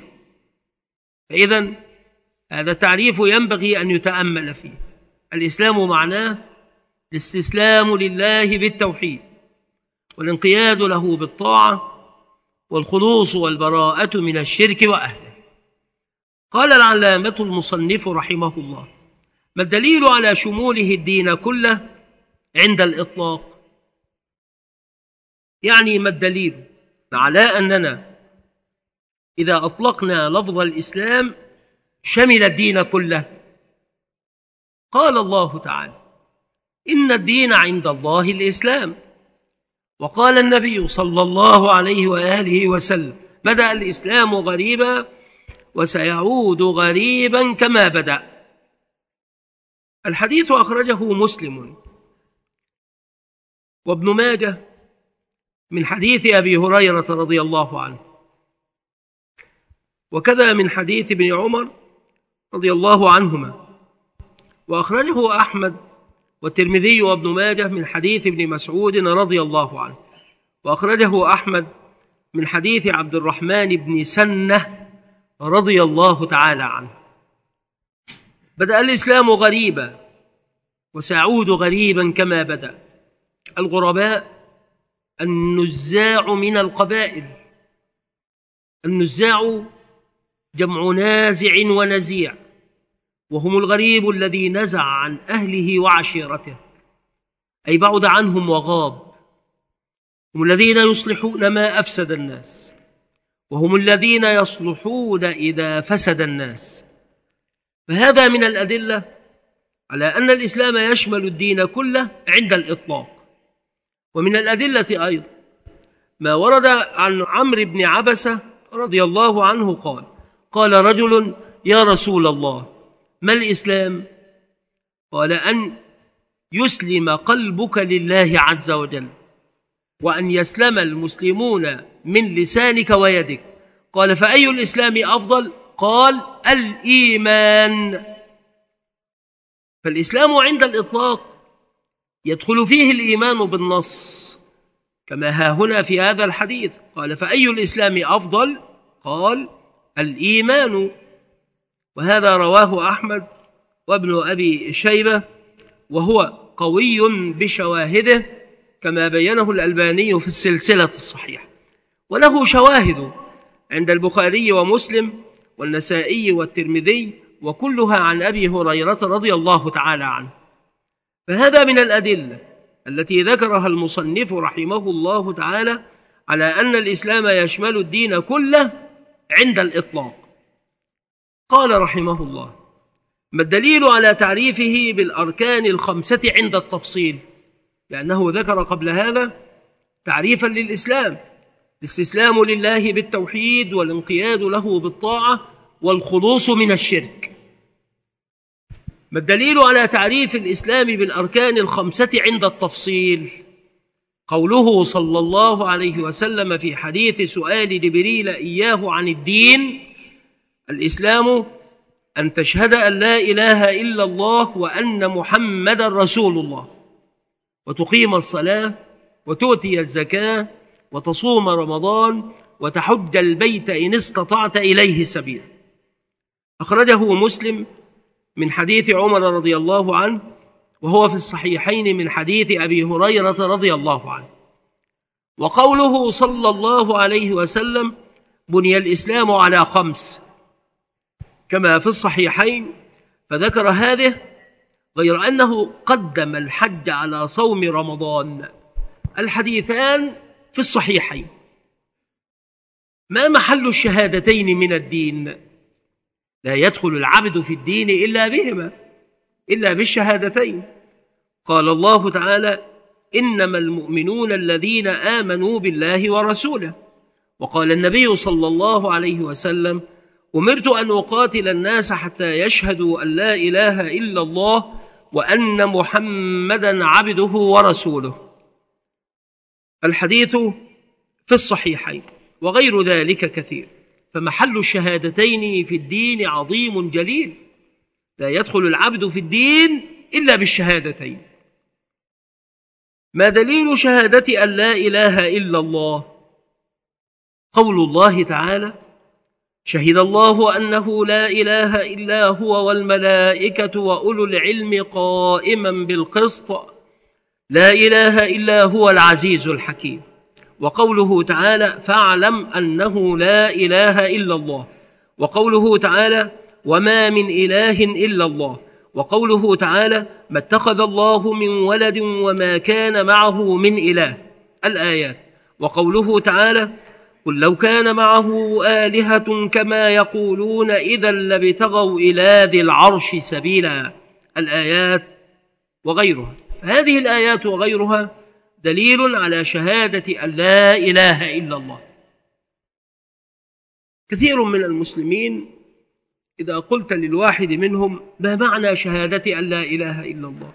فإذن هذا التعريف ينبغي أن يتأمل فيه. الإسلام معناه الاستسلام لله بالتوحيد والانقياد له بالطاعة والخلوص والبراءة من الشرك وأهله. قال العلامة المصنف رحمه الله: ما الدليل على شموله الدين كله عند الإطلاق؟ يعني ما الدليل على أننا إذا أطلقنا لفظ الإسلام شمل الدين كله؟ قال الله تعالى: إن الدين عند الله الإسلام. وقال النبي صلى الله عليه وآله وسلم: بدأ الإسلام غريبا وسيعود غريبا كما بدأ. الحديث أخرجه مسلم وابن ماجه من حديث أبي هريرة رضي الله عنه، وكذا من حديث ابن عمر رضي الله عنهما، وأخرجه أحمد والترمذي وابن ماجه من حديث ابن مسعود رضي الله عنه، وأخرجه أحمد من حديث عبد الرحمن بن سنة رضي الله تعالى عنه. بدأ الإسلام غريبا وسيعود غريبا كما بدأ. الغرباء النزاع من القبائل، النزاع جمع نازع ونزيع، وهم الغريب الذي نزع عن أهله وعشيرته، أي بعد عنهم وغاب. هم الذين يصلحون ما أفسد الناس، وهم الذين يصلحون إذا فسد الناس. فهذا من الأدلة على أن الإسلام يشمل الدين كله عند الإطلاق. ومن الأدلة أيضا ما ورد عن عمرو بن عبسة رضي الله عنه قال: قال رجل: يا رسول الله، ما الإسلام؟ قال: أن يسلم قلبك لله عز وجل، وأن يسلم المسلمون من لسانك ويدك. قال: فأي الإسلام أفضل؟ قال: الإيمان. فالإسلام عند الإطلاق يدخل فيه الإيمان بالنص، كما ها هنا في هذا الحديث قال: فأي الإسلام أفضل؟ قال: الإيمان. وهذا رواه أحمد وابن أبي شيبة، وهو قوي بشواهده كما بينه الألباني في السلسلة الصحيحة، وله شواهد عند البخاري ومسلم والنسائي والترمذي، وكلها عن أبي هريرة رضي الله تعالى عنه. فهذا من الأدلة التي ذكرها المصنف رحمه الله تعالى على أن الإسلام يشمل الدين كله عند الإطلاق. قال رحمه الله: ما الدليل على تعريفه بالأركان الخمسة عند التفصيل؟ لأنه ذكر قبل هذا تعريفا للإسلام: الاستسلام لله بالتوحيد، والانقياد له بالطاعة، والخلوص من الشرك. ما الدليل على تعريف الإسلام بالأركان الخمسة عند التفصيل؟ قوله صلى الله عليه وسلم في حديث سؤال جبريل إياه عن الدين: الإسلام أن تشهد أن لا إله إلا الله وأن محمد رسول الله، وتقيم الصلاة، وتؤتي الزكاة، وتصوم رمضان، وتحج البيت إن استطعت إليه سبيلا. أخرجه مسلم من حديث عمر رضي الله عنه، وهو في الصحيحين من حديث أبي هريرة رضي الله عنه. وقوله صلى الله عليه وسلم: بني الإسلام على خمس، كما في الصحيحين، فذكر هذه، غير أنه قدم الحج على صوم رمضان. الحديثان في الصحيحين. ما محل الشهادتين من الدين؟ لا يدخل العبد في الدين إلا بهما، إلا بالشهادتين. قال الله تعالى: إنما المؤمنون الذين آمنوا بالله ورسوله. وقال النبي صلى الله عليه وسلم: أمرت أن أقاتل الناس حتى يشهدوا أن لا إله إلا الله وأن محمدا عبده ورسوله. الحديث في الصحيحين، وغير ذلك كثير. فمحل الشهادتين في الدين عظيم جليل، لا يدخل العبد في الدين إلا بالشهادتين. ما دليل شهادة أن لا إله إلا الله؟ قول الله تعالى: شهد الله أنه لا إله إلا هو والملائكة وأولو العلم قائما بالقسط، لا إله إلا هو العزيز الحكيم. وقوله تعالى: فاعلم أنه لا إله إلا الله. وقوله تعالى: وما من إله إلا الله. وقوله تعالى: ما اتخذ الله من ولد وما كان معه من إله. الآيات. وقوله تعالى: قل لو كان معه آلهة كما يقولون إذا لابتغوا إلى ذي العرش سبيلا. الآيات وغيرها. هذه الآيات وغيرها دليل على شهادة أن لا إله إلا الله. كثير من المسلمين إذا قلت للواحد منهم: ما معنى شهادة أن لا إله إلا الله؟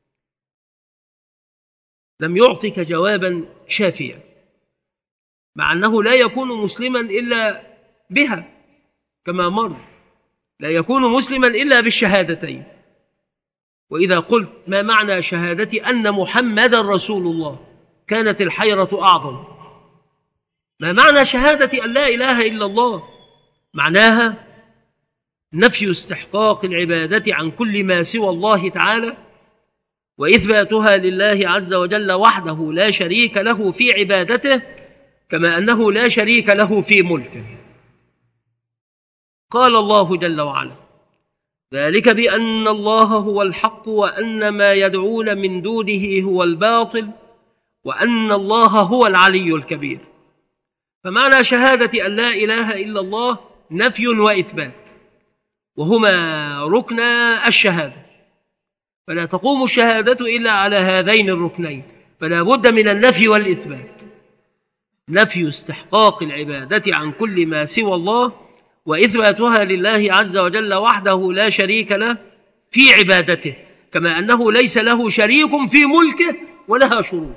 لم يعطك جوابا شافيا، مع أنه لا يكون مسلما إلا بها، كما مر لا يكون مسلما إلا بالشهادتين. وإذا قلت: ما معنى شهادة أن محمد رسول الله؟ كانت الحيرة أعظم. ما معنى شهادة أن لا إله إلا الله؟ معناها نفي استحقاق العبادة عن كل ما سوى الله تعالى، وإثباتها لله عز وجل وحده لا شريك له في عبادته، كما أنه لا شريك له في ملكه. قال الله جل وعلا: ذلك بأن الله هو الحق وأن ما يدعون من دونه هو الباطل وأن الله هو العلي الكبير. فمعنى شهادة أن لا إله إلا الله نفي وإثبات، وهما ركنا الشهادة، فلا تقوم الشهادة إلا على هذين الركنين، فلا بد من النفي والإثبات. نفي استحقاق العبادة عن كل ما سوى الله، وإثباتها لله عز وجل وحده لا شريك له في عبادته، كما أنه ليس له شريك في ملكه ولها شروط.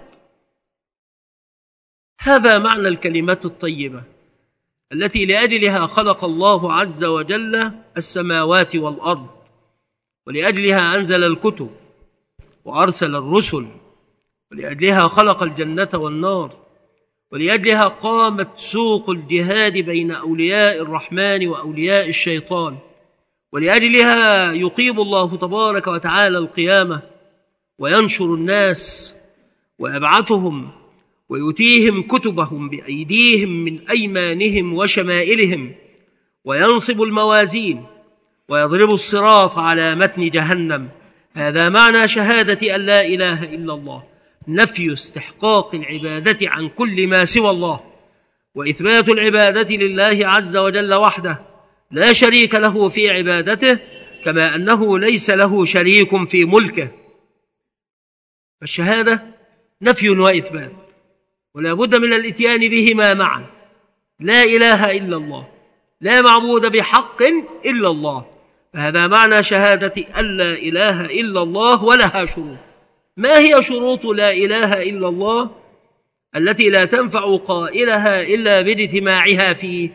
هذا معنى الكلمات الطيبة التي لأجلها خلق الله عز وجل السماوات والأرض، ولأجلها أنزل الكتب وأرسل الرسل، ولأجلها خلق الجنة والنار، ولأجلها قامت سوق الجهاد بين أولياء الرحمن وأولياء الشيطان، ولأجلها يقيم الله تبارك وتعالى القيامة وينشر الناس ويبعثهم ويؤتيهم كتبهم بأيديهم من أيمانهم وشمائلهم، وينصب الموازين ويضرب الصراط على متن جهنم. هذا معنى شهادة أن لا إله إلا الله، نفي استحقاق العبادة عن كل ما سوى الله، وإثبات العبادة لله عز وجل وحده لا شريك له في عبادته، كما أنه ليس له شريك في ملكه. فالشهادة نفي وإثبات، ولا بد من الاتيان بهما معا. لا إله إلا الله، لا معبود بحق إلا الله، فهذا معنى شهادة أن لا إله إلا الله، ولها شروط. ما هي شروط لا إله إلا الله التي لا تنفع قائلها إلا باجتماعها فيه؟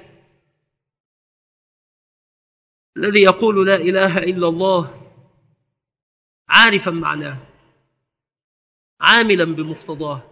الذي يقول لا إله إلا الله عارفا معناه، عاملا بمقتضاه،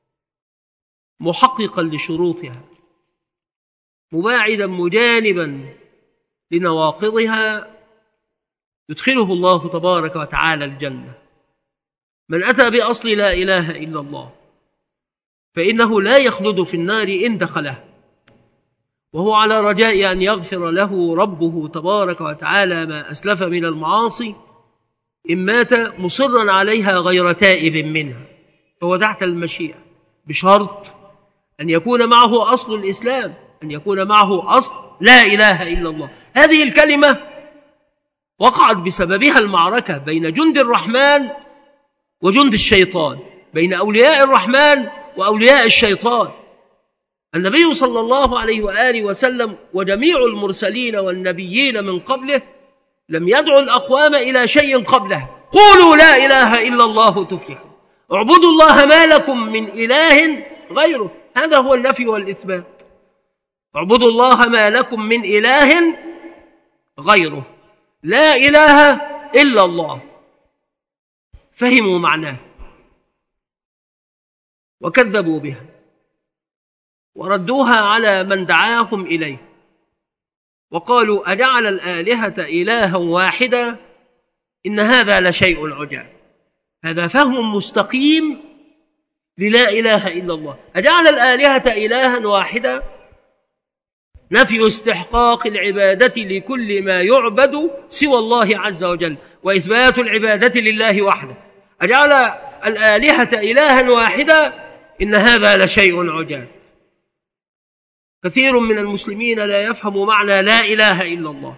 محققا لشروطها، مباعدا مجانبا لنواقضها، يدخله الله تبارك وتعالى الجنة. من أتى بأصل لا إله إلا الله فإنه لا يخلد في النار إن دخلها، وهو على رجاء أن يغفر له ربه تبارك وتعالى ما أسلف من المعاصي إن مات مصرا عليها غير تائب منها، فهو تحت المشيئة، بشرط أن يكون معه أصل الإسلام، أن يكون معه أصل لا إله إلا الله. هذه الكلمة وقعت بسببها المعركة بين جند الرحمن وجند الشيطان، بين أولياء الرحمن وأولياء الشيطان. النبي صلى الله عليه وآله وسلم وجميع المرسلين والنبيين من قبله لم يدعوا الأقوام إلى شيء قبله. قولوا لا إله إلا الله تفلحوا، اعبدوا الله ما لكم من إله غيره. هذا هو النفي والإثبات، اعبدوا الله ما لكم من إله غيره، لا إله إلا الله. فهموا معناه وكذبوا بها وردوها على من دعاهم إليه، وقالوا أجعل الآلهة إلها واحدا إن هذا لشيء عجاب. هذا فهم مستقيم للا إله إلا الله. أجعل الآلهة إلها واحدا، نفي استحقاق العبادة لكل ما يعبد سوى الله عز وجل، وإثبات العبادة لله وحده. أجعل الآلهة إلها واحدا إن هذا لشيء عجاب. كثير من المسلمين لا يفهم معنى لا إله إلا الله،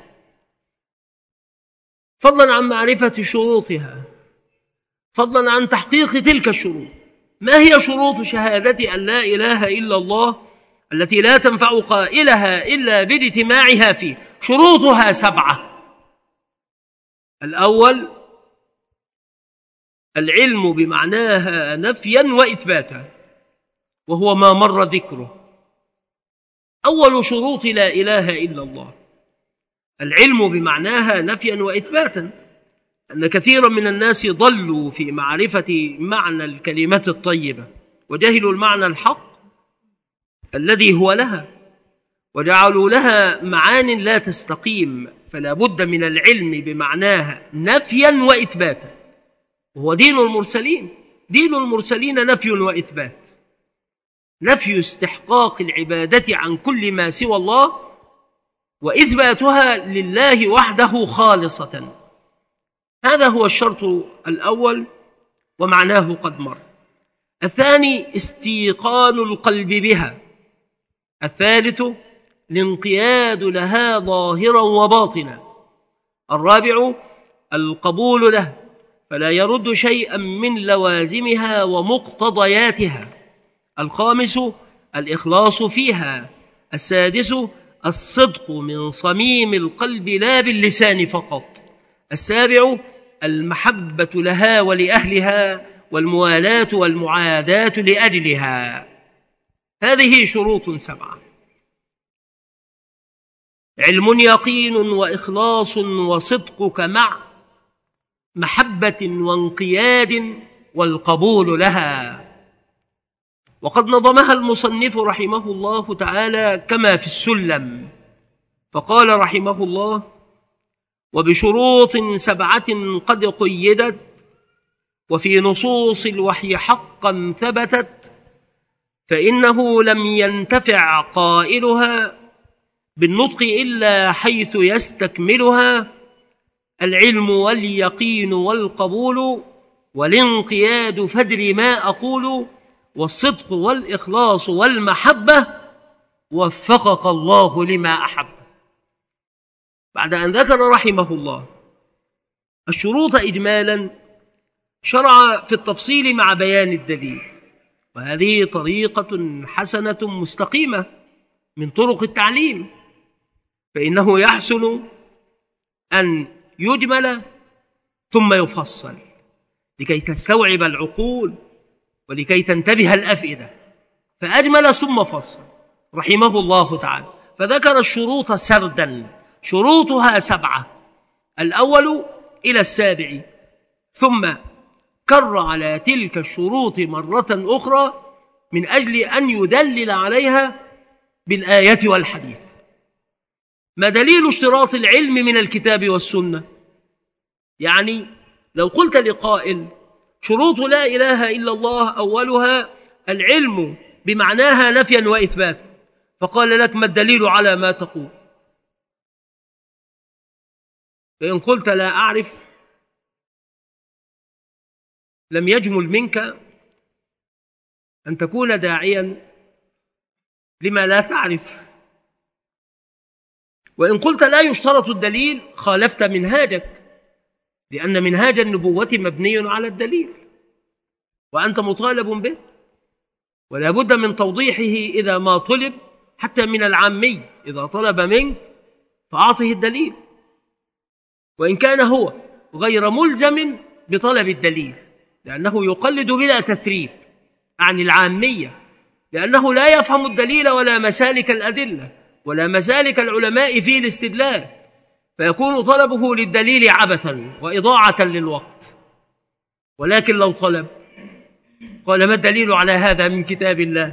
فضلا عن معرفة شروطها، فضلا عن تحقيق تلك الشروط. ما هي شروط شهادة أن لا إله إلا الله التي لا تنفع قائلها إلا باجتماعها فيه؟ شروطها سبعة. الأول العلم بمعناها نفيا وإثباتا، وهو ما مر ذكره. أول شروط لا إله إلا الله العلم بمعناها نفيا وإثباتا، أن كثيرا من الناس ضلوا في معرفة معنى الكلمة الطيبة، وجهلوا المعنى الحق الذي هو لها، وجعلوا لها معان لا تستقيم. فلا بد من العلم بمعناها نفيا وإثباتا، وهو دين المرسلين. دين المرسلين نفي وإثبات، نفي استحقاق العبادة عن كل ما سوى الله، وإثباتها لله وحده خالصة. هذا هو الشرط الأول ومعناه قد مر. الثاني استيقان القلب بها. الثالث الانقياد لها ظاهرا وباطنا. الرابع القبول له فلا يرد شيئا من لوازمها ومقتضياتها. الخامس الإخلاص فيها. السادس الصدق من صميم القلب لا باللسان فقط. السابع المحبة لها ولأهلها والموالاة والمعاداة لأجلها. هذه شروط سبعة: علم يقين وإخلاص وصدقك مع محبة وانقياد والقبول لها. وقد نظمها المصنف رحمه الله تعالى كما في السلم، فقال رحمه الله: وبشروط سبعة قد قيدت وفي نصوص الوحي حقا ثبتت، فإنه لم ينتفع قائلها بالنطق إلا حيث يستكملها: العلم واليقين والقبول والانقياد فادر ما أقول، والصدق والإخلاص والمحبة وفقك الله لما أحب. بعد أن ذكر رحمه الله الشروط إجمالا شرع في التفصيل مع بيان الدليل، وهذه طريقة حسنة مستقيمة من طرق التعليم، فإنه يحسن أن يجمل ثم يفصل لكي تستوعب العقول ولكي تنتبه الأفئدة، فأجمل ثم فصل رحمه الله تعالى. فذكر الشروط سردا، شروطها سبعة، الأول إلى السابع، ثم كر على تلك الشروط مرة أخرى من أجل أن يدلل عليها بالآية والحديث. ما دليل اشتراط العلم من الكتاب والسنة؟ يعني لو قلت لقائل شروط لا إله إلا الله أولها العلم بمعناها نفيا وإثباتا، فقال لك: ما الدليل على ما تقول؟ فإن قلت لا أعرف لم يجمل منك أن تكون داعيا لما لا تعرف. وإن قلت لا يشترط الدليل خالفت منهاجك، لأن منهاج النبوة مبني على الدليل وأنت مطالب به، ولا بد من توضيحه إذا ما طلب، حتى من العامي إذا طلب منك فأعطه الدليل، وإن كان هو غير ملزم بطلب الدليل، لأنه يقلد بلا تثريب عن العامية، لأنه لا يفهم الدليل ولا مسالك الأدلة ولا مسالك العلماء في الاستدلال، فيكون طلبه للدليل عبثا وإضاعة للوقت. ولكن لو طلب قال: ما الدليل على هذا من كتاب الله؟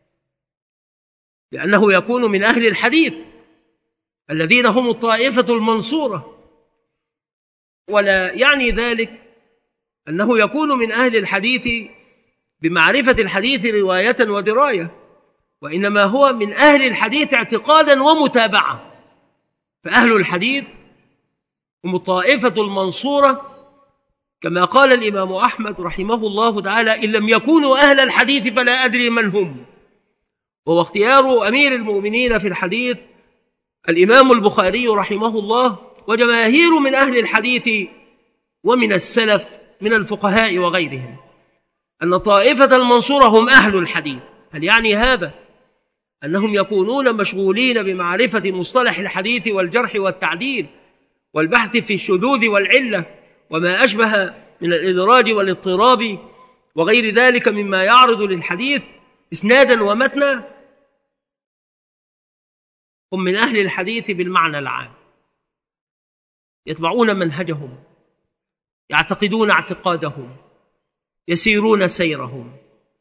لأنه يكون من أهل الحديث الذين هم الطائفة المنصورة، ولا يعني ذلك أنه يكون من أهل الحديث بمعرفة الحديث رواية ودراية، وإنما هو من أهل الحديث اعتقادا ومتابعة. فأهل الحديث هم الطائفة المنصورة، كما قال الإمام أحمد رحمه الله تعالى: إن لم يكونوا أهل الحديث فلا أدري من هم. وهو اختيار أمير المؤمنين في الحديث الإمام البخاري رحمه الله، وجماهير من أهل الحديث ومن السلف من الفقهاء وغيرهم، أن طائفة المنصورة هم أهل الحديث. هل يعني هذا أنهم يكونون مشغولين بمعرفة مصطلح الحديث والجرح والتعديل والبحث في الشذوذ والعلة وما أشبه من الإدراج والاضطراب وغير ذلك مما يعرض للحديث إسنادا ومتنا؟ هم من أهل الحديث بالمعنى العام، يتبعون منهجهم، يعتقدون اعتقادهم، يسيرون سيرهم،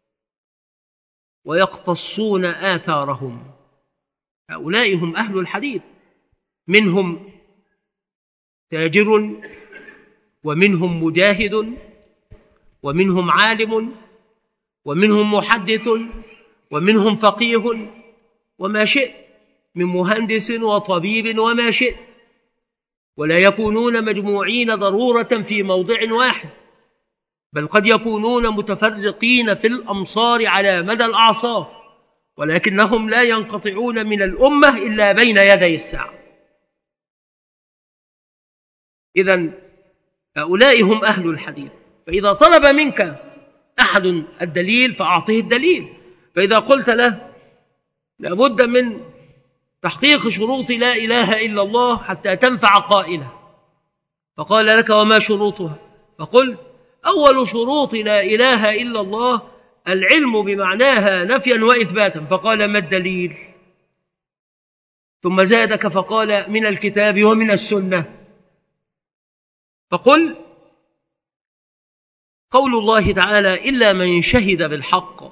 ويقتصون آثارهم. هؤلاء هم أهل الحديث، منهم تاجر ومنهم مجاهد ومنهم عالم ومنهم محدث ومنهم فقيه وما شئت، من مهندس وطبيب وما شئت، ولا يكونون مجموعين ضرورة في موضع واحد، بل قد يكونون متفرقين في الأمصار على مدى الأعصار، ولكنهم لا ينقطعون من الأمة إلا بين يدي الساعة. إذن هؤلاء هم أهل الحديث. فإذا طلب منك أحد الدليل فأعطه الدليل. فإذا قلت له لابد من تحقيق شروط لا إله إلا الله حتى تنفع قائله، فقال لك وما شروطها؟ فقل أول شروط لا إله إلا الله العلم بمعناها نفيا وإثباتا، فقال ما الدليل؟ ثم زادك فقال من الكتاب ومن السنة، فقل قول الله تعالى إلا من شهد بالحق،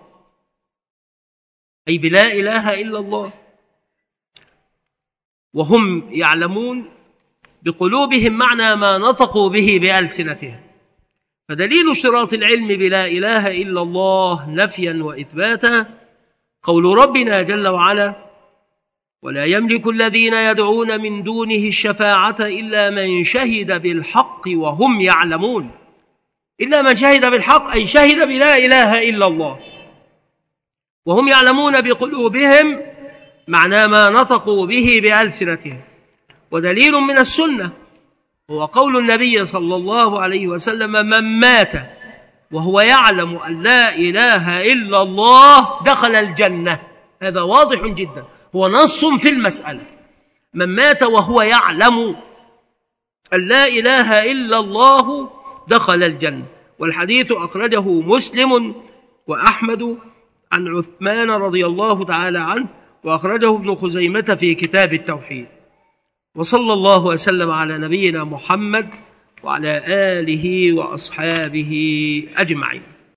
أي بلا إله إلا الله، وهم يعلمون بقلوبهم معنى ما نطقوا به بألسنتهم. فدليل اشتراط العلم بلا إله إلا الله نفيا وإثباتا قول ربنا جل وعلا ولا يملك الذين يدعون من دونه الشفاعة إلا من شهد بالحق وهم يعلمون. إلا من شهد بالحق أي شهد بلا إله إلا الله، وهم يعلمون بقلوبهم معنى ما نطقوا به بألسنتهم. ودليل من السنة هو قول النبي صلى الله عليه وسلم من مات وهو يعلم أن لا إله إلا الله دخل الجنة. هذا واضح جدا، هو نص في المسألة. من مات وهو يعلم أن لا إله إلا الله دخل الجنة. والحديث أخرجه مسلم وأحمد عن عثمان رضي الله تعالى عنه، وأخرجه ابن خزيمة في كتاب التوحيد. وصلى الله وسلم على نبينا محمد وعلى آله وأصحابه أجمعين.